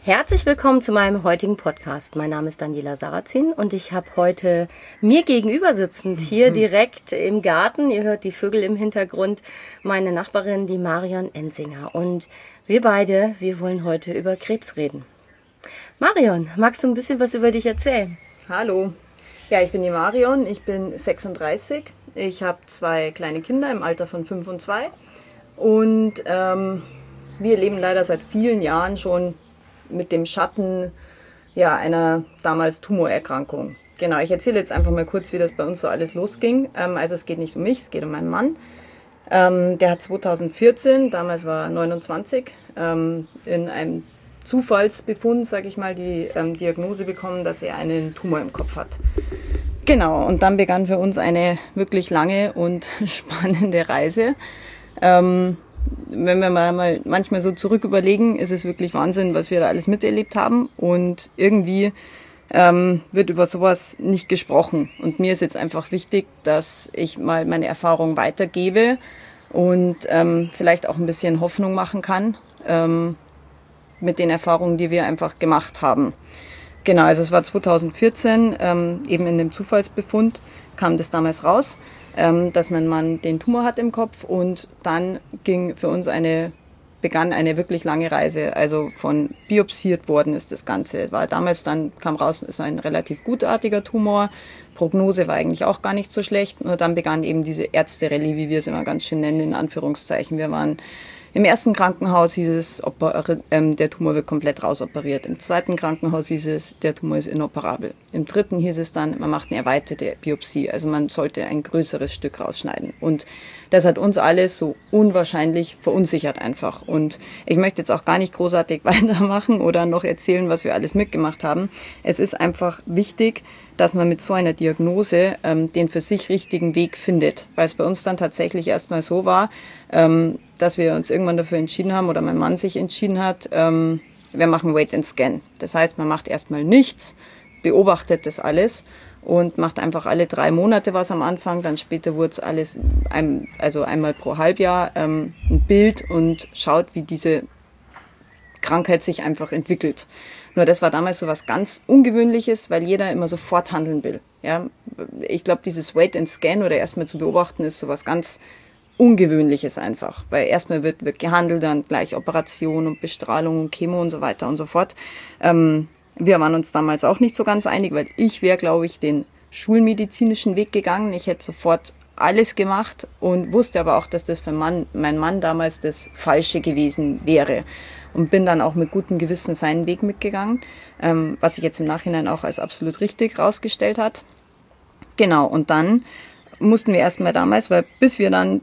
Herzlich willkommen zu meinem heutigen Podcast. Mein Name ist Daniela Sarrazin und ich habe heute mir gegenüber sitzend hier direkt im Garten, ihr hört die Vögel im Hintergrund, meine Nachbarin, die Marion Ensinger. Und wir wollen heute über Krebs reden. Marion, magst du ein bisschen was über dich erzählen? Hallo, ja, ich bin die Marion, ich bin 36, ich habe 2 kleine Kinder im Alter von 5 und 2 und wir leben leider seit vielen Jahren schon mit dem Schatten einer damals Tumorerkrankung. Genau, ich erzähle jetzt einfach mal kurz, wie das bei uns so alles losging. Also es geht nicht um mich, es geht um meinen Mann. Der hat 2014, damals war er 29, in einem Zufallsbefund, sage ich mal, die Diagnose bekommen, dass er einen Tumor im Kopf hat. Genau, und dann begann für uns eine wirklich lange und spannende Reise. Wenn wir mal manchmal so zurück überlegen, ist es wirklich Wahnsinn, was wir da alles miterlebt haben. Und irgendwie wird über sowas nicht gesprochen. Und mir ist jetzt einfach wichtig, dass ich mal meine Erfahrungen weitergebe und vielleicht auch ein bisschen Hoffnung machen kann mit den Erfahrungen, die wir einfach gemacht haben. Genau, also es war 2014, eben in dem Zufallsbefund kam das damals raus, dass mein Mann den Tumor hat im Kopf, und dann begann eine wirklich lange Reise, also von biopsiert worden ist das Ganze. Kam raus, ist ein relativ gutartiger Tumor, Prognose war eigentlich auch gar nicht so schlecht, nur dann begann eben diese Ärzte-Rallye, wie wir es immer ganz schön nennen, in Anführungszeichen. Wir waren im ersten Krankenhaus, hieß es, der Tumor wird komplett rausoperiert. Im zweiten Krankenhaus hieß es, der Tumor ist inoperabel. Im dritten hieß es dann, man macht eine erweiterte Biopsie, also man sollte ein größeres Stück rausschneiden. Und das hat uns alles so unwahrscheinlich verunsichert einfach. Und ich möchte jetzt auch gar nicht großartig weitermachen oder noch erzählen, was wir alles mitgemacht haben. Es ist einfach wichtig, dass man mit so einer Diagnose den für sich richtigen Weg findet. Weil es bei uns dann tatsächlich erstmal so war, dass wir uns irgendwann dafür entschieden haben, oder mein Mann sich entschieden hat, wir machen Wait and Scan. Das heißt, man macht erstmal nichts, beobachtet das alles und macht einfach alle 3 Monate was am Anfang. Dann später wurde es alles, einmal pro Halbjahr, ein Bild und schaut, wie diese Krankheit sich einfach entwickelt. Nur das war damals so was ganz Ungewöhnliches, weil jeder immer sofort handeln will. Ja? Ich glaube, dieses Wait and Scan oder erstmal zu beobachten ist so was ganz Ungewöhnliches einfach. Weil erstmal wird gehandelt, dann gleich Operation und Bestrahlung und Chemo und so weiter und so fort. Wir waren uns damals auch nicht so ganz einig, weil ich wäre, glaube ich, den schulmedizinischen Weg gegangen. Ich hätte sofort alles gemacht und wusste aber auch, dass das für meinen Mann damals das Falsche gewesen wäre. Und bin dann auch mit gutem Gewissen seinen Weg mitgegangen, was sich jetzt im Nachhinein auch als absolut richtig rausgestellt hat. Genau, und dann mussten wir erstmal damals, weil bis wir dann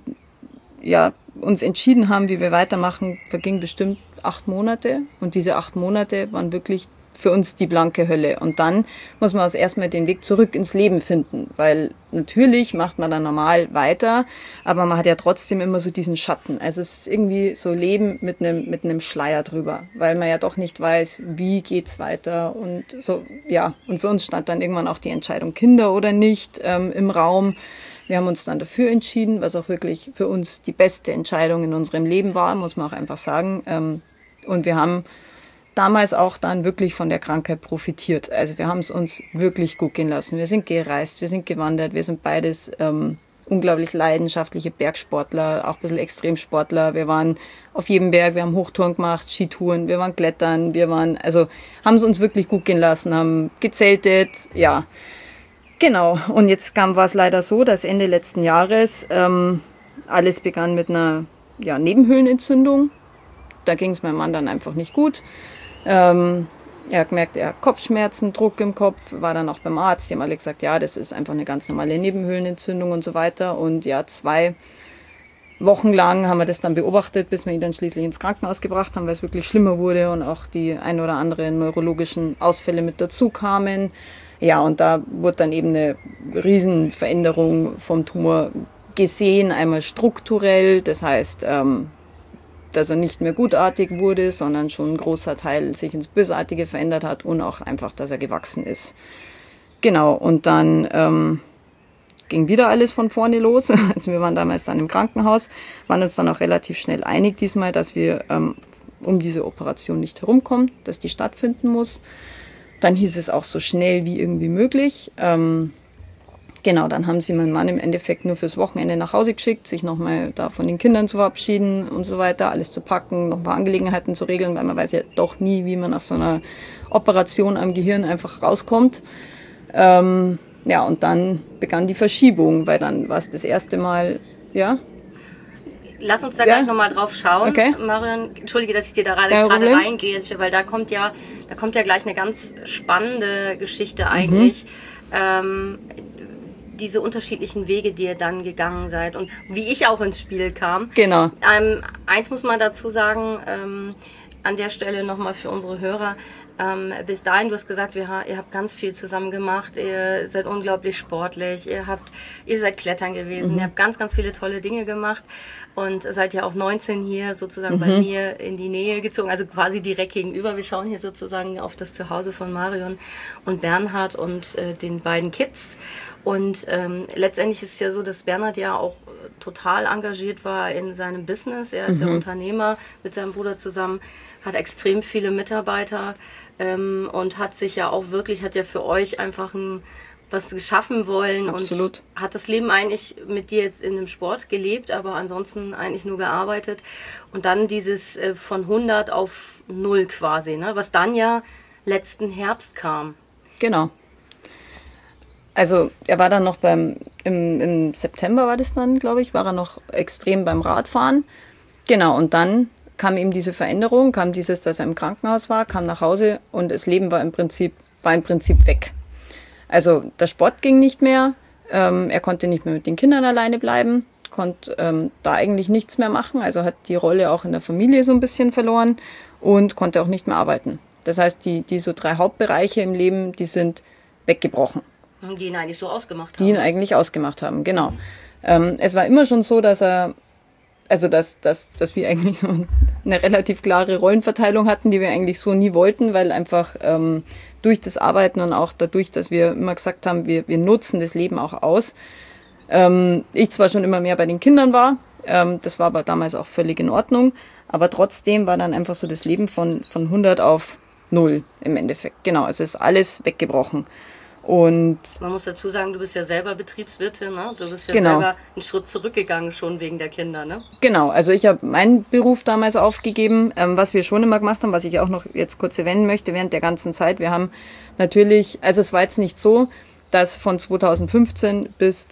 uns entschieden haben, wie wir weitermachen, verging bestimmt 8 Monate. Und diese 8 Monate waren wirklich für uns die blanke Hölle. Und dann muss man erstmal den Weg zurück ins Leben finden, weil natürlich macht man dann normal weiter, aber man hat ja trotzdem immer so diesen Schatten. Also es ist irgendwie so Leben mit einem Schleier drüber, weil man ja doch nicht weiß, wie geht's weiter und so, ja. Und für uns stand dann irgendwann auch die Entscheidung, Kinder oder nicht, im Raum. Wir haben uns dann dafür entschieden, was auch wirklich für uns die beste Entscheidung in unserem Leben war, muss man auch einfach sagen. Und wir haben damals auch dann wirklich von der Krankheit profitiert. Also wir haben es uns wirklich gut gehen lassen. Wir sind gereist, wir sind gewandert, wir sind beides unglaublich leidenschaftliche Bergsportler, auch ein bisschen Extremsportler. Wir waren auf jedem Berg, wir haben Hochtouren gemacht, Skitouren, wir waren klettern, haben es uns wirklich gut gehen lassen, haben gezeltet, ja. Genau, und jetzt war es leider so, dass Ende letzten Jahres alles begann mit einer Nebenhöhlenentzündung. Da ging es meinem Mann dann einfach nicht gut. Er hat gemerkt, er hat Kopfschmerzen, Druck im Kopf, war dann auch beim Arzt. Die haben alle gesagt, ja, das ist einfach eine ganz normale Nebenhöhlenentzündung und so weiter. Und ja, 2 Wochen lang haben wir das dann beobachtet, bis wir ihn dann schließlich ins Krankenhaus gebracht haben, weil es wirklich schlimmer wurde und auch die ein oder anderen neurologischen Ausfälle mit dazu kamen. Ja, und da wurde dann eben eine Riesenveränderung vom Tumor gesehen, einmal strukturell, das heißt, dass er nicht mehr gutartig wurde, sondern schon ein großer Teil sich ins Bösartige verändert hat und auch einfach, dass er gewachsen ist. Genau, und dann ging wieder alles von vorne los. Also wir waren damals dann im Krankenhaus, waren uns dann auch relativ schnell einig diesmal, dass wir um diese Operation nicht herumkommt, dass die stattfinden muss. Dann hieß es auch so schnell wie irgendwie möglich. Genau, dann haben sie meinen Mann im Endeffekt nur fürs Wochenende nach Hause geschickt, sich nochmal da von den Kindern zu verabschieden und so weiter, alles zu packen, noch ein paar Angelegenheiten zu regeln, weil man weiß ja doch nie, wie man nach so einer Operation am Gehirn einfach rauskommt. Ja, und dann begann die Verschiebung, weil dann war es das erste Mal, ja. Lass uns da gleich nochmal drauf schauen. Okay. Marion, entschuldige, dass ich dir da gerade reingehe, weil da kommt ja gleich eine ganz spannende Geschichte eigentlich. Diese unterschiedlichen Wege, die ihr dann gegangen seid und wie ich auch ins Spiel kam. Genau. Eins muss man dazu sagen, an der Stelle nochmal für unsere Hörer. Bis dahin, du hast gesagt, ihr habt ganz viel zusammen gemacht, ihr seid unglaublich sportlich, ihr seid klettern gewesen, ihr habt ganz, ganz viele tolle Dinge gemacht und seid ja auch 19 hier sozusagen bei mir in die Nähe gezogen, also quasi direkt gegenüber. Wir schauen hier sozusagen auf das Zuhause von Marion und Bernhard und den beiden Kids. Und letztendlich ist es ja so, dass Bernhard ja auch total engagiert war in seinem Business. Er ist ja Unternehmer mit seinem Bruder zusammen, hat extrem viele Mitarbeiter und hat ja für euch einfach was geschaffen wollen. Absolut. Und hat das Leben eigentlich mit dir jetzt in dem Sport gelebt, aber ansonsten eigentlich nur gearbeitet. Und dann dieses von 100 auf 0 quasi, ne? Was dann ja letzten Herbst kam. Genau. Also er war dann noch im September war das dann, glaube ich, war er noch extrem beim Radfahren. Genau, und dann kam eben diese Veränderung, kam dieses, dass er im Krankenhaus war, kam nach Hause und das Leben war im Prinzip weg. Also der Sport ging nicht mehr, er konnte nicht mehr mit den Kindern alleine bleiben, konnte da eigentlich nichts mehr machen, also hat die Rolle auch in der Familie so ein bisschen verloren und konnte auch nicht mehr arbeiten. Das heißt, die so 3 Hauptbereiche im Leben, die sind weggebrochen. Die ihn eigentlich so ausgemacht haben. Die ihn eigentlich ausgemacht haben, genau. Es war immer schon so, dass wir eigentlich eine relativ klare Rollenverteilung hatten, die wir eigentlich so nie wollten, weil einfach durch das Arbeiten und auch dadurch, dass wir immer gesagt haben, wir nutzen das Leben auch aus. Ich zwar schon immer mehr bei den Kindern war, das war aber damals auch völlig in Ordnung, aber trotzdem war dann einfach so das Leben von 100 auf 0 im Endeffekt. Genau, es ist alles weggebrochen. Und man muss dazu sagen, du bist ja selber Betriebswirtin, ne? Du bist ja genau. selber einen Schritt zurückgegangen schon wegen der Kinder, ne? Genau, also ich habe meinen Beruf damals aufgegeben, was wir schon immer gemacht haben, was ich auch noch jetzt kurz erwähnen möchte während der ganzen Zeit. Wir haben natürlich, also es war jetzt nicht so, dass von 2015 bis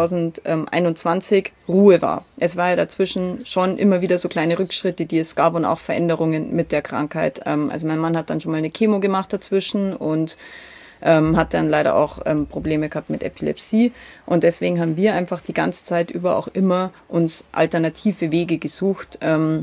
2021 Ruhe war. Es war ja dazwischen schon immer wieder so kleine Rückschritte, die es gab und auch Veränderungen mit der Krankheit. Also mein Mann hat dann schon mal eine Chemo gemacht dazwischen und hat dann leider auch Probleme gehabt mit Epilepsie und deswegen haben wir einfach die ganze Zeit über auch immer uns alternative Wege gesucht,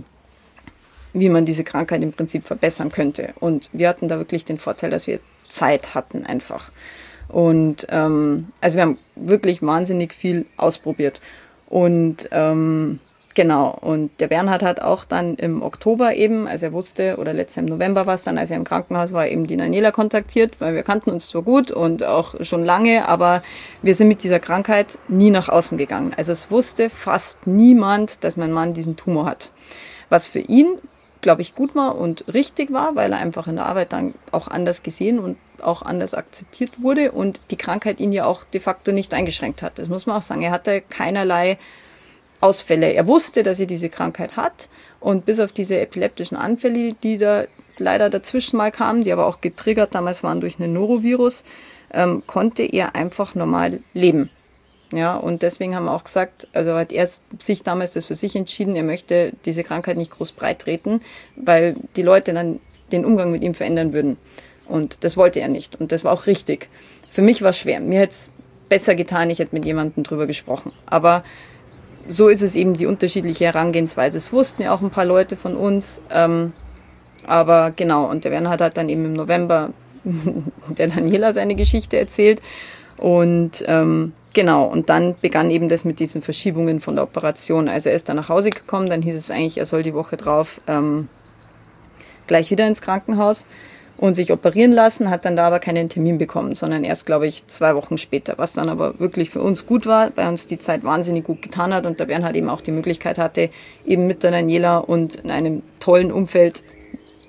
wie man diese Krankheit im Prinzip verbessern könnte. Und wir hatten da wirklich den Vorteil, dass wir Zeit hatten einfach. Und also wir haben wirklich wahnsinnig viel ausprobiert. Und genau, und der Bernhard hat auch dann im Oktober eben, als er wusste, oder letztes Jahr im November war es dann, als er im Krankenhaus war, eben die Daniela kontaktiert, weil wir kannten uns zwar gut und auch schon lange, aber wir sind mit dieser Krankheit nie nach außen gegangen. Also es wusste fast niemand, dass mein Mann diesen Tumor hat. Was für ihn, glaube ich, gut war und richtig war, weil er einfach in der Arbeit dann auch anders gesehen und auch anders akzeptiert wurde und die Krankheit ihn ja auch de facto nicht eingeschränkt hat. Das muss man auch sagen. Er hatte keinerlei Ausfälle. Er wusste, dass er diese Krankheit hat und bis auf diese epileptischen Anfälle, die da leider dazwischen mal kamen, die aber auch getriggert damals waren durch einen Norovirus, konnte er einfach normal leben. Ja, und deswegen haben wir auch gesagt, also hat er sich damals das für sich entschieden, er möchte diese Krankheit nicht groß breit treten, weil die Leute dann den Umgang mit ihm verändern würden. Und das wollte er nicht. Und das war auch richtig. Für mich war es schwer. Mir hätte es besser getan, ich hätte mit jemandem drüber gesprochen. Aber so ist es eben die unterschiedliche Herangehensweise. Es wussten ja auch ein paar Leute von uns. Aber genau, und der Bernhard hat dann eben im November der Daniela seine Geschichte erzählt. Und genau, und dann begann eben das mit diesen Verschiebungen von der Operation. Also er ist dann nach Hause gekommen, dann hieß es eigentlich, er soll die Woche drauf gleich wieder ins Krankenhaus und sich operieren lassen, hat dann da aber keinen Termin bekommen, sondern erst, glaube ich, 2 Wochen später, was dann aber wirklich für uns gut war, weil uns die Zeit wahnsinnig gut getan hat und der Bernhard eben auch die Möglichkeit hatte, eben mit der Daniela und in einem tollen Umfeld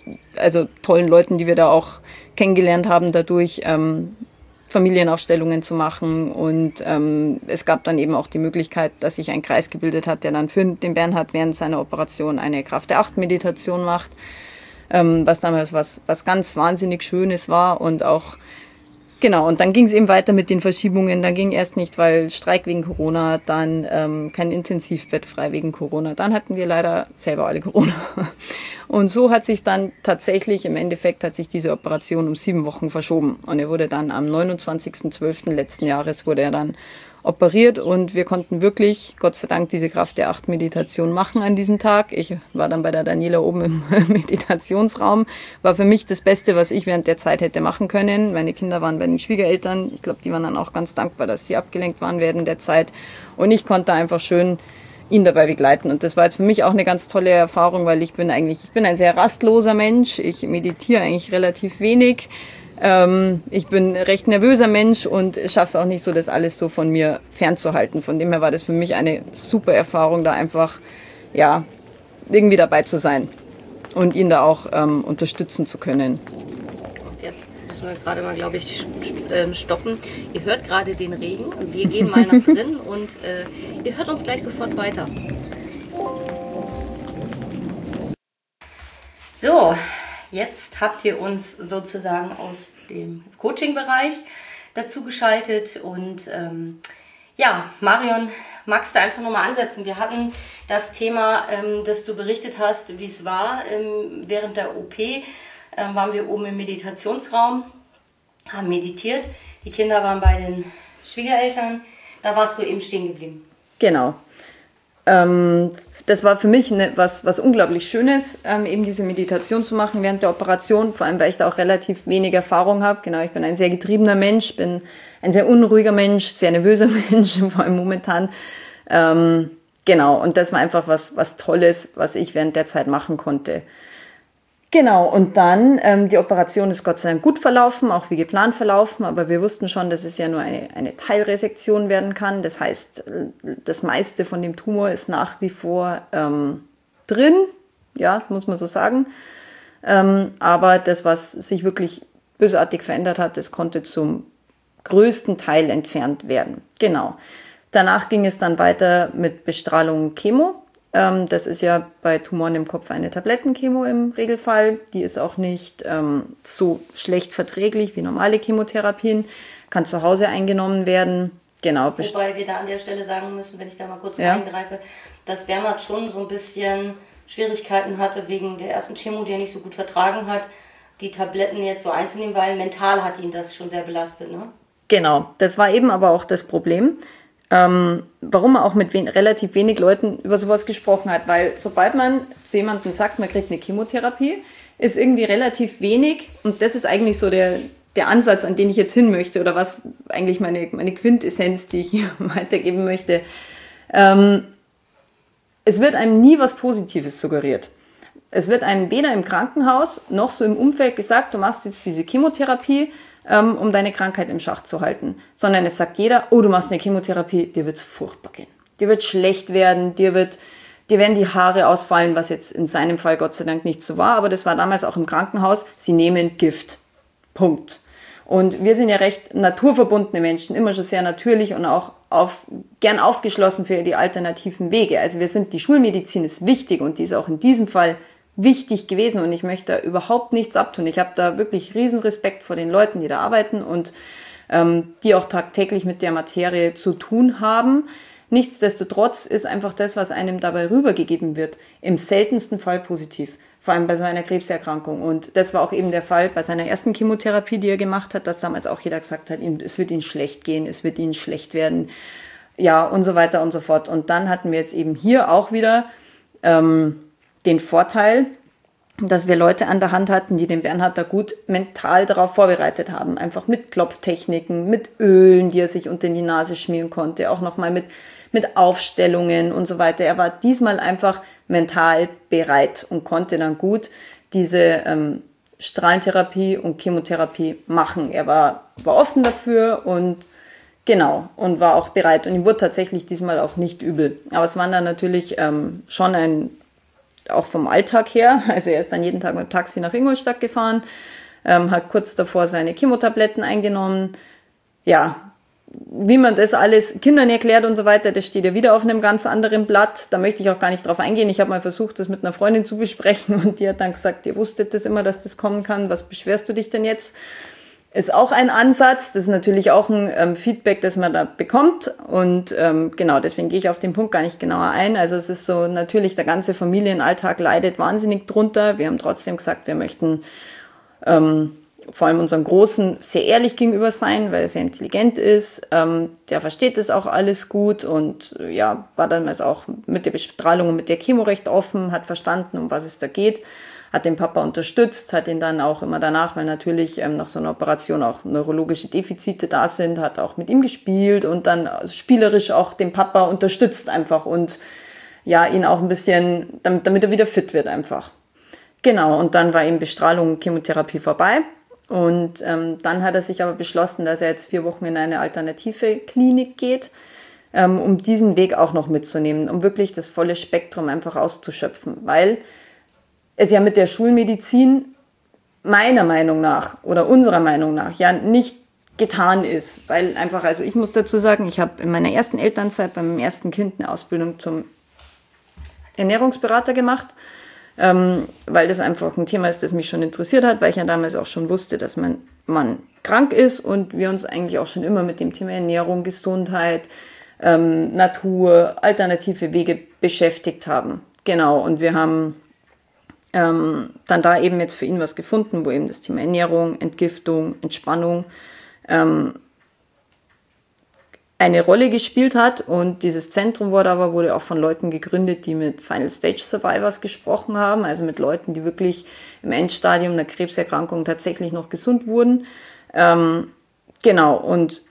also tollen Leuten, die wir da auch kennengelernt haben, dadurch Familienaufstellungen zu machen. Und es gab dann eben auch die Möglichkeit, dass sich ein Kreis gebildet hat, der dann für den Bernhard während seiner Operation eine Kraft-der-8-Meditation macht, was damals was ganz wahnsinnig Schönes war. Und auch genau, und dann ging es eben weiter mit den Verschiebungen. Dann ging erst nicht, weil Streik wegen Corona, dann kein Intensivbett frei wegen Corona. Dann hatten wir leider selber alle Corona. Und so hat sich dann tatsächlich, im Endeffekt hat sich diese Operation um 7 Wochen verschoben. Und er wurde dann am 29.12. letzten Jahres wurde er dann operiert und wir konnten wirklich, Gott sei Dank, diese Kraft-der-8-Meditation machen an diesem Tag. Ich war dann bei der Daniela oben im Meditationsraum. War für mich das Beste, was ich während der Zeit hätte machen können. Meine Kinder waren bei den Schwiegereltern. Ich glaube, die waren dann auch ganz dankbar, dass sie abgelenkt waren während der Zeit. Und ich konnte einfach schön ihn dabei begleiten. Und das war jetzt für mich auch eine ganz tolle Erfahrung, weil ich bin ein sehr rastloser Mensch. Ich meditiere eigentlich relativ wenig. Ich bin ein recht nervöser Mensch und schaffe es auch nicht so, das alles so von mir fernzuhalten. Von dem her war das für mich eine super Erfahrung, da einfach ja irgendwie dabei zu sein und ihn da auch unterstützen zu können. Und jetzt müssen wir gerade mal, glaube ich, stoppen. Ihr hört gerade den Regen und wir gehen mal nach drin und ihr hört uns gleich sofort weiter. So. Jetzt habt ihr uns sozusagen aus dem Coaching-Bereich dazu geschaltet und ja, Marion, magst du einfach nochmal ansetzen? Wir hatten das Thema, dass du berichtet hast, wie es war. Während der OP waren wir oben im Meditationsraum, haben meditiert. Die Kinder waren bei den Schwiegereltern. Da warst du eben stehen geblieben. Genau. Das war für mich was unglaublich Schönes, eben diese Meditation zu machen während der Operation, vor allem, weil ich da auch relativ wenig Erfahrung habe. Genau, ich bin ein sehr getriebener Mensch, bin ein sehr unruhiger Mensch, sehr nervöser Mensch, vor allem momentan. Genau, und das war einfach was Tolles, was ich während der Zeit machen konnte. Genau, und dann, die Operation ist Gott sei Dank gut verlaufen, auch wie geplant verlaufen, aber wir wussten schon, dass es ja nur eine Teilresektion werden kann. Das heißt, das meiste von dem Tumor ist nach wie vor drin, ja, muss man so sagen. Aber das, was sich wirklich bösartig verändert hat, das konnte zum größten Teil entfernt werden. Genau. Danach ging es dann weiter mit Bestrahlung und Chemo. Das ist ja bei Tumoren im Kopf eine Tablettenchemo im Regelfall. Die ist auch nicht so schlecht verträglich wie normale Chemotherapien. Kann zu Hause eingenommen werden. Genau. Wobei wir da an der Stelle sagen müssen, wenn ich da mal kurz eingreife, dass Bernhard schon so ein bisschen Schwierigkeiten hatte wegen der ersten Chemo, die er nicht so gut vertragen hat, die Tabletten jetzt so einzunehmen, weil mental hat ihn das schon sehr belastet, ne? Genau, das war eben aber auch das Problem. Warum man auch mit relativ wenig Leuten über sowas gesprochen hat, weil sobald man zu jemandem sagt, man kriegt eine Chemotherapie, ist irgendwie relativ wenig und das ist eigentlich so der Ansatz, an den ich jetzt hin möchte oder was eigentlich meine Quintessenz, die ich hier weitergeben möchte. Es wird einem nie was Positives suggeriert. Es wird einem weder im Krankenhaus noch so im Umfeld gesagt, du machst jetzt diese Chemotherapie, um deine Krankheit im Schach zu halten. Sondern es sagt jeder, oh, du machst eine Chemotherapie, dir wird es furchtbar gehen. Dir wird schlecht werden, dir werden die Haare ausfallen, was jetzt in seinem Fall Gott sei Dank nicht so war, aber das war damals auch im Krankenhaus, sie nehmen Gift. Punkt. Und wir sind ja recht naturverbundene Menschen, immer schon sehr natürlich und auch gern aufgeschlossen für die alternativen Wege. Also die Schulmedizin ist wichtig und die ist auch in diesem Fall wichtig gewesen und ich möchte da überhaupt nichts abtun. Ich habe da wirklich riesen Respekt vor den Leuten, die da arbeiten und die auch tagtäglich mit der Materie zu tun haben. Nichtsdestotrotz ist einfach das, was einem dabei rübergegeben wird, im seltensten Fall positiv. Vor allem bei so einer Krebserkrankung. Und das war auch eben der Fall bei seiner ersten Chemotherapie, die er gemacht hat, dass damals auch jeder gesagt hat, es wird ihnen schlecht gehen, es wird ihnen schlecht werden, ja und so weiter und so fort. Und dann hatten wir jetzt eben hier auch wieder den Vorteil, dass wir Leute an der Hand hatten, die den Bernhard da gut mental darauf vorbereitet haben. Einfach mit Klopftechniken, mit Ölen, die er sich unter die Nase schmieren konnte, auch nochmal mit Aufstellungen und so weiter. Er war diesmal einfach mental bereit und konnte dann gut diese Strahlentherapie und Chemotherapie machen. Er war offen dafür und genau, und war auch bereit. Und ihm wurde tatsächlich diesmal auch nicht übel. Aber es waren dann natürlich schon auch vom Alltag her. Also er ist dann jeden Tag mit dem Taxi nach Ingolstadt gefahren, hat kurz davor seine Chemotabletten eingenommen. Ja, wie man das alles Kindern erklärt und so weiter, das steht ja wieder auf einem ganz anderen Blatt. Da möchte ich auch gar nicht drauf eingehen. Ich habe mal versucht, das mit einer Freundin zu besprechen und die hat dann gesagt, ihr wusstet das immer, dass das kommen kann. Was beschwerst du dich denn jetzt? Ist auch ein Ansatz. Das ist natürlich auch ein Feedback, das man da bekommt. Und genau, deswegen gehe ich auf den Punkt gar nicht genauer ein. Also es ist so, natürlich der ganze Familienalltag leidet wahnsinnig drunter. Wir haben trotzdem gesagt, wir möchten vor allem unseren Großen sehr ehrlich gegenüber sein, weil er sehr intelligent ist. Der versteht das auch alles gut und ja, war damals auch mit der Bestrahlung und mit der Chemo recht offen, hat verstanden, um was es da geht, hat den Papa unterstützt, hat ihn dann auch immer danach, weil natürlich nach so einer Operation auch neurologische Defizite da sind, hat auch mit ihm gespielt und dann spielerisch auch den Papa unterstützt einfach und ja, ihn auch ein bisschen, damit er wieder fit wird einfach. Genau, und dann war eben Bestrahlung und Chemotherapie vorbei. Und dann hat er sich aber beschlossen, dass er jetzt 4 Wochen in eine alternative Klinik geht, um diesen Weg auch noch mitzunehmen, um wirklich das volle Spektrum einfach auszuschöpfen. Weil es ja mit der Schulmedizin meiner Meinung nach oder unserer Meinung nach ja nicht getan ist. Weil einfach, also ich muss dazu sagen, ich habe in meiner ersten Elternzeit beim ersten Kind eine Ausbildung zum Ernährungsberater gemacht, weil das einfach ein Thema ist, das mich schon interessiert hat, weil ich ja damals auch schon wusste, dass mein Mann krank ist und wir uns eigentlich auch schon immer mit dem Thema Ernährung, Gesundheit, Natur, alternative Wege beschäftigt haben. Genau, und wir haben dann da eben jetzt für ihn was gefunden, wo eben das Thema Ernährung, Entgiftung, Entspannung eine Rolle gespielt hat und dieses Zentrum wurde auch von Leuten gegründet, die mit Final Stage Survivors gesprochen haben, also mit Leuten, die wirklich im Endstadium einer Krebserkrankung tatsächlich noch gesund wurden. Genau, und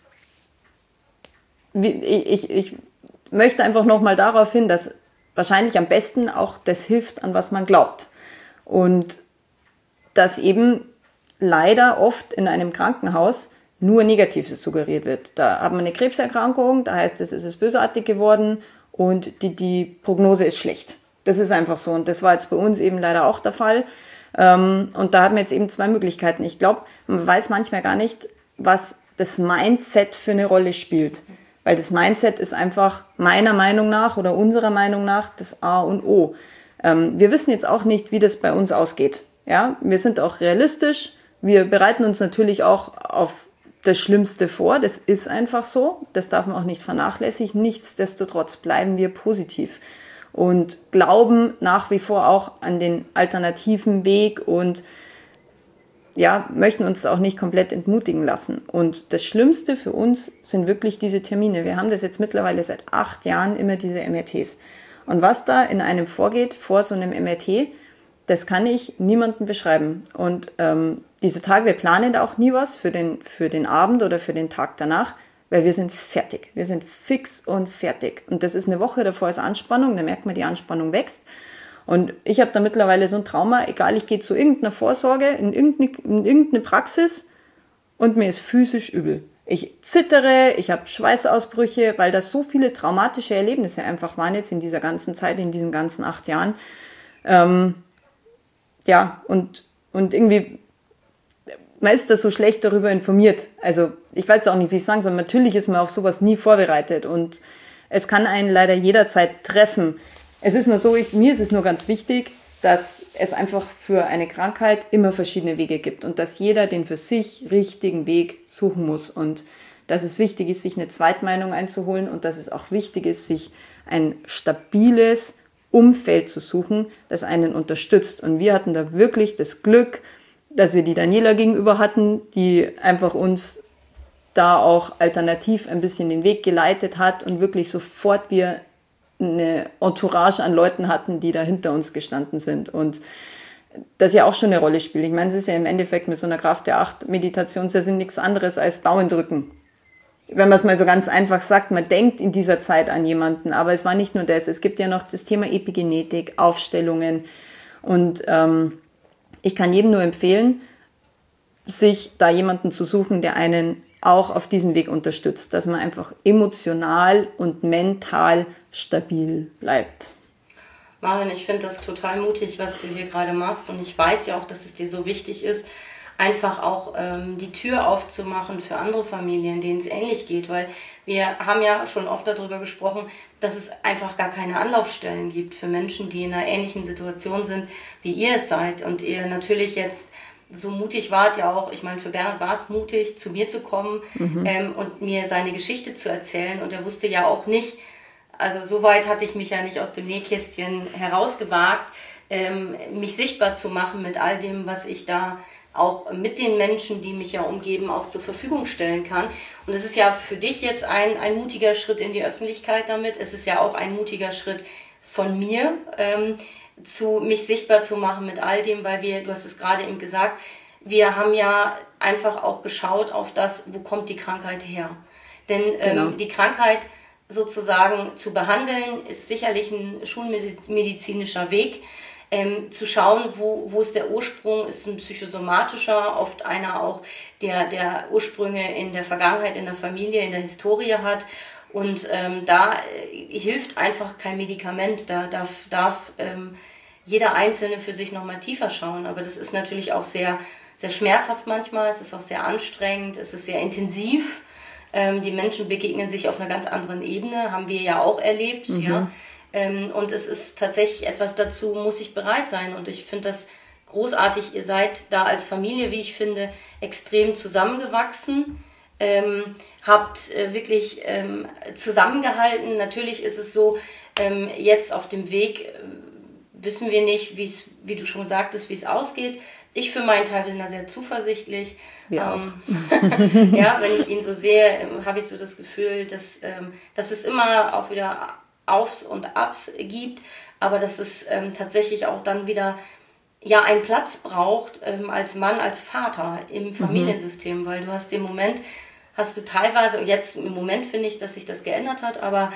ich möchte einfach nochmal darauf hin, dass wahrscheinlich am besten auch das hilft, an was man glaubt. Und dass eben leider oft in einem Krankenhaus nur Negatives suggeriert wird. Da haben wir eine Krebserkrankung, da heißt es ist bösartig geworden und die Prognose ist schlecht. Das ist einfach so und das war jetzt bei uns eben leider auch der Fall. Und da haben wir jetzt eben 2 Möglichkeiten. Ich glaube, man weiß manchmal gar nicht, was das Mindset für eine Rolle spielt. Weil das Mindset ist einfach meiner Meinung nach oder unserer Meinung nach das A und O. Wir wissen jetzt auch nicht, wie das bei uns ausgeht. Ja? Wir sind auch realistisch. Wir bereiten uns natürlich auch auf das Schlimmste vor. Das ist einfach so. Das darf man auch nicht vernachlässigen. Nichtsdestotrotz bleiben wir positiv und glauben nach wie vor auch an den alternativen Weg und ja, möchten uns auch nicht komplett entmutigen lassen. Und das Schlimmste für uns sind wirklich diese Termine. Wir haben das jetzt mittlerweile seit 8 Jahren immer diese MRTs. Und was da in einem vorgeht vor so einem MRT, das kann ich niemandem beschreiben. Und diese Tage, wir planen da auch nie was für den Abend oder für den Tag danach, weil wir sind fertig. Wir sind fix und fertig. Und das ist eine Woche davor ist Anspannung, da merkt man, die Anspannung wächst. Und ich habe da mittlerweile so ein Trauma, egal, ich gehe zu irgendeiner Vorsorge, in irgendeine Praxis und mir ist physisch übel. Ich zittere, ich habe Schweißausbrüche, weil das so viele traumatische Erlebnisse einfach waren jetzt in dieser ganzen Zeit, in diesen ganzen 8 Jahren. Ja, und irgendwie, man ist da so schlecht darüber informiert. Also ich weiß auch nicht, wie ich sagen soll. Natürlich ist man auf sowas nie vorbereitet und es kann einen leider jederzeit treffen. Es ist nur so, mir ist es nur ganz wichtig, dass es einfach für eine Krankheit immer verschiedene Wege gibt und dass jeder den für sich richtigen Weg suchen muss und dass es wichtig ist, sich eine Zweitmeinung einzuholen und dass es auch wichtig ist, sich ein stabiles Umfeld zu suchen, das einen unterstützt. Und wir hatten da wirklich das Glück, dass wir die Daniela gegenüber hatten, die einfach uns da auch alternativ ein bisschen den Weg geleitet hat und wirklich sofort wir eine Entourage an Leuten hatten, die da hinter uns gestanden sind und das ja auch schon eine Rolle spielt. Ich meine, es ist ja im Endeffekt mit so einer Kraft der 8 Meditationssession nichts anderes als Daumen drücken. Wenn man es mal so ganz einfach sagt, man denkt in dieser Zeit an jemanden, aber es war nicht nur das, es gibt ja noch das Thema Epigenetik, Aufstellungen und ich kann jedem nur empfehlen, sich da jemanden zu suchen, der einen auch auf diesem Weg unterstützt, dass man einfach emotional und mental stabil bleibt. Marion, ich finde das total mutig, was du hier gerade machst und ich weiß ja auch, dass es dir so wichtig ist, einfach auch die Tür aufzumachen für andere Familien, denen es ähnlich geht, weil wir haben ja schon oft darüber gesprochen, dass es einfach gar keine Anlaufstellen gibt für Menschen, die in einer ähnlichen Situation sind, wie ihr es seid und ihr natürlich jetzt so mutig wart ja auch, ich meine, für Bernhard war es mutig, zu mir zu kommen und mir seine Geschichte zu erzählen und er wusste ja auch nicht, also so weit hatte ich mich ja nicht aus dem Nähkästchen herausgewagt, mich sichtbar zu machen mit all dem, was ich da auch mit den Menschen, die mich ja umgeben, auch zur Verfügung stellen kann. Und es ist ja für dich jetzt ein mutiger Schritt in die Öffentlichkeit damit. Es ist ja auch ein mutiger Schritt von mir, mich sichtbar zu machen mit all dem, weil du hast es gerade eben gesagt, wir haben ja einfach auch geschaut auf das, wo kommt die Krankheit her. Denn die Krankheit sozusagen zu behandeln, ist sicherlich ein schulmedizinischer Weg. Zu schauen, wo ist der Ursprung, ist ein psychosomatischer, oft einer auch, der Ursprünge in der Vergangenheit, in der Familie, in der Historie hat. Und da hilft einfach kein Medikament, da darf jeder Einzelne für sich nochmal tiefer schauen. Aber das ist natürlich auch sehr, sehr schmerzhaft manchmal, es ist auch sehr anstrengend, es ist sehr intensiv. Die Menschen begegnen sich auf einer ganz anderen Ebene, haben wir ja auch erlebt, ja. Und es ist tatsächlich etwas, dazu muss ich bereit sein. Und ich finde das großartig. Ihr seid da als Familie, wie ich finde, extrem zusammengewachsen. Habt wirklich zusammengehalten. Natürlich ist es so, jetzt auf dem Weg wissen wir nicht, wie du schon sagtest, wie es ausgeht. Ich für meinen Teil bin da sehr zuversichtlich. Wir auch. Ja, wenn ich ihn so sehe, habe ich so das Gefühl, dass es immer auch wieder Aufs und Abs gibt, aber dass es tatsächlich auch dann wieder ja einen Platz braucht als Mann, als Vater im Familiensystem, weil du hast teilweise, jetzt im Moment finde ich, dass sich das geändert hat, aber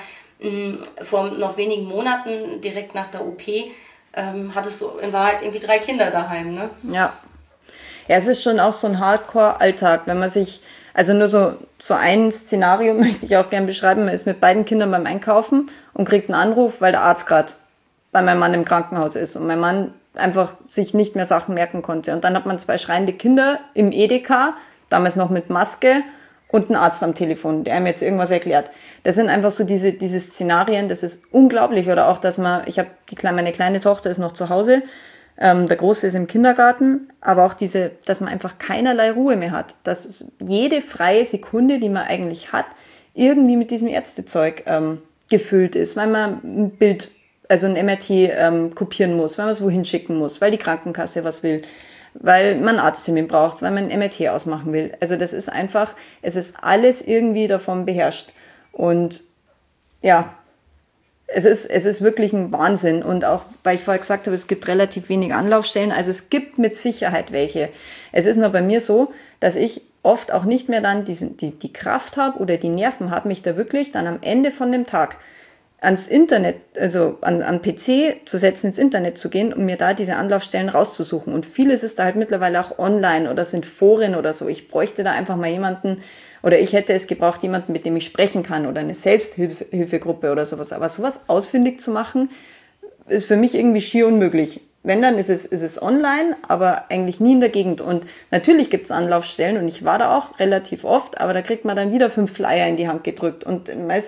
vor noch wenigen Monaten, direkt nach der OP, hattest du in Wahrheit irgendwie 3 Kinder daheim, ne? Ja. Ja, es ist schon auch so ein Hardcore-Alltag, wenn man sich, also nur so ein Szenario möchte ich auch gerne beschreiben, man ist mit beiden Kindern beim Einkaufen und kriegt einen Anruf, weil der Arzt gerade bei meinem Mann im Krankenhaus ist und mein Mann einfach sich nicht mehr Sachen merken konnte. Und dann hat man 2 schreiende Kinder im Edeka, damals noch mit Maske und einen Arzt am Telefon, der einem jetzt irgendwas erklärt. Das sind einfach so diese Szenarien, das ist unglaublich. Oder auch, dass meine kleine Tochter ist noch zu Hause, der Große ist im Kindergarten, aber auch dass man einfach keinerlei Ruhe mehr hat. Dass jede freie Sekunde, die man eigentlich hat, irgendwie mit diesem Ärztezeug gefüllt ist, weil man ein Bild, also ein MRT kopieren muss, weil man es wohin schicken muss, weil die Krankenkasse was will, weil man einen Arzttermin braucht, weil man ein MRT ausmachen will. Also das ist einfach, es ist alles irgendwie davon beherrscht. Und ja, es ist wirklich ein Wahnsinn. Und auch, weil ich vorher gesagt habe, es gibt relativ wenig Anlaufstellen, also es gibt mit Sicherheit welche. Es ist nur bei mir so, dass ich oft auch nicht mehr dann die Kraft habe oder die Nerven habe, mich da wirklich dann am Ende von dem Tag ans Internet, also an PC zu setzen, ins Internet zu gehen, um mir da diese Anlaufstellen rauszusuchen. Und vieles ist da halt mittlerweile auch online oder sind Foren oder so. Ich bräuchte da einfach mal jemanden, oder ich hätte es gebraucht, jemanden, mit dem ich sprechen kann oder eine Selbsthilfegruppe oder sowas. Aber sowas ausfindig zu machen, ist für mich irgendwie schier unmöglich. Wenn, dann ist es online, aber eigentlich nie in der Gegend. Und natürlich gibt es Anlaufstellen und ich war da auch relativ oft, aber da kriegt man dann wieder 5 Flyer in die Hand gedrückt. Und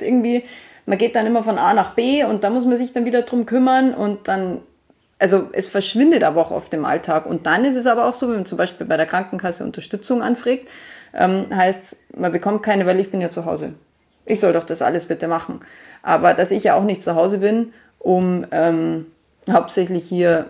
man geht dann immer von A nach B und da muss man sich dann wieder drum kümmern und dann, also es verschwindet aber auch oft im Alltag. Und dann ist es aber auch so, wenn man zum Beispiel bei der Krankenkasse Unterstützung anfragt, heißt es, man bekommt keine, weil ich bin ja zu Hause. Ich soll doch das alles bitte machen. Aber dass ich ja auch nicht zu Hause bin, um hauptsächlich hier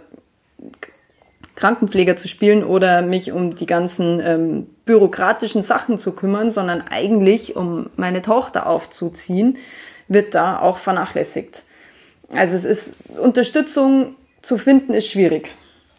Krankenpfleger zu spielen oder mich um die ganzen bürokratischen Sachen zu kümmern, sondern eigentlich um meine Tochter aufzuziehen, wird da auch vernachlässigt. Also Unterstützung zu finden ist schwierig.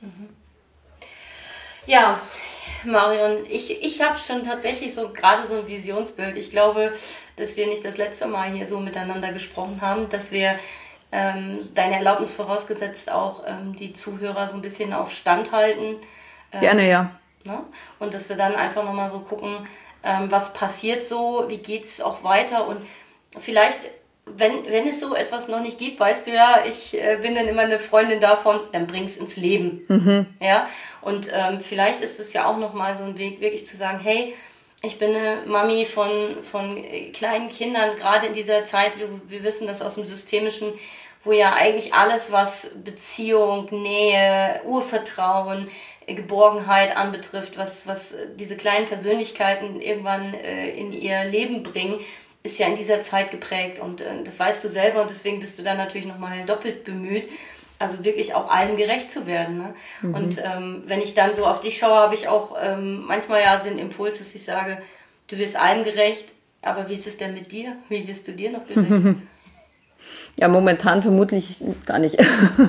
Ja, Marion, ich habe schon tatsächlich gerade so ein Visionsbild. Ich glaube, dass wir nicht das letzte Mal hier so miteinander gesprochen haben, dass wir deine Erlaubnis vorausgesetzt auch die Zuhörer so ein bisschen auf Stand halten. Gerne, ja. Ne? Und dass wir dann einfach nochmal so gucken, was passiert so, wie geht es auch weiter und vielleicht wenn es so etwas noch nicht gibt, weißt du ja, ich bin dann immer eine Freundin davon, dann bring's ins Leben. Ja? Und vielleicht ist es ja auch nochmal so ein Weg, wirklich zu sagen, hey, ich bin eine Mami von kleinen Kindern, gerade in dieser Zeit, wir wissen das aus dem Systemischen, wo ja eigentlich alles, was Beziehung, Nähe, Urvertrauen, Geborgenheit anbetrifft, was diese kleinen Persönlichkeiten irgendwann in ihr Leben bringen, ist ja in dieser Zeit geprägt und das weißt du selber und deswegen bist du dann natürlich nochmal doppelt bemüht, also wirklich auch allem gerecht zu werden. Ne? Und wenn ich dann so auf dich schaue, habe ich auch manchmal ja den Impuls, dass ich sage, du wirst allem gerecht, aber wie ist es denn mit dir? Wie wirst du dir noch gerecht? Ja, momentan vermutlich gar nicht.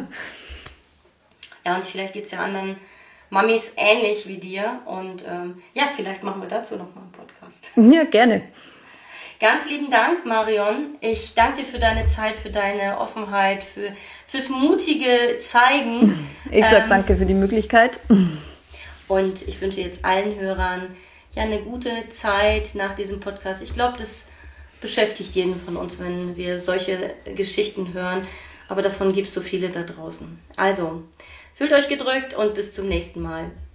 Ja, und vielleicht geht es ja anderen Mamis ähnlich wie dir und ja, vielleicht machen wir dazu nochmal einen Podcast. Ja, gerne. Ganz lieben Dank, Marion. Ich danke dir für deine Zeit, für deine Offenheit, fürs mutige Zeigen. Ich sag danke für die Möglichkeit. Und ich wünsche jetzt allen Hörern ja eine gute Zeit nach diesem Podcast. Ich glaube, das beschäftigt jeden von uns, wenn wir solche Geschichten hören. Aber davon gibt es so viele da draußen. Also, fühlt euch gedrückt und bis zum nächsten Mal.